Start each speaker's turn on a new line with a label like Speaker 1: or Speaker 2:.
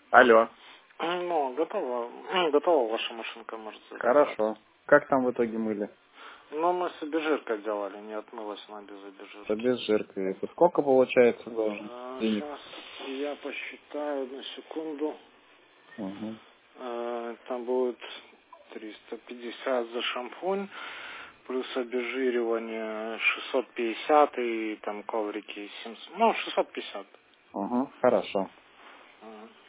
Speaker 1: Алло.
Speaker 2: Ну, готова ваша машинка, может забирать.
Speaker 1: Хорошо. Как там в итоге мыли?
Speaker 2: Ну, мы с обезжиркой делали, не отмылась она без
Speaker 1: С
Speaker 2: обезжирки.
Speaker 1: обезжиркой. Это сколько получается должен денег?
Speaker 2: Сейчас я посчитаю на секунду.
Speaker 1: Угу.
Speaker 2: Там будет 350 за шампунь, плюс обезжиривание 650 и там коврики 700. Ну, 650.
Speaker 1: Угу. Хорошо.
Speaker 2: Ага.